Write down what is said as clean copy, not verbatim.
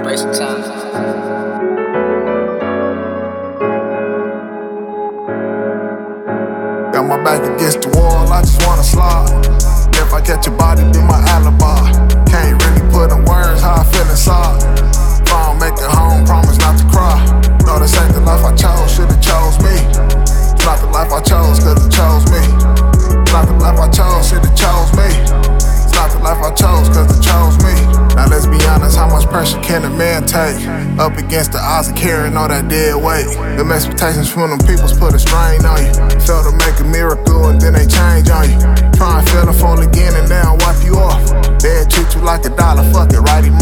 Waste of time. Got my back against the wall, I just wanna slide. If I catch your body, be my alibi. Can't really put in words how I feel inside. If I don't make it home, promise not to cry. No, this ain't the life I chose, should've chose me. It's not the life I chose, cause it chose me. It's not the life I chose, should've chose me. It's not the life I chose, cause it chose me. Now let's be honest, how much pressure can a man take? Up against the odds of carrying all that dead weight. Them expectations from them peoples put a strain on you. Fail to make a miracle and then they change on you. Try and fill the fold again and now wipe you off. They'll treat you like a dollar, fuck it, righty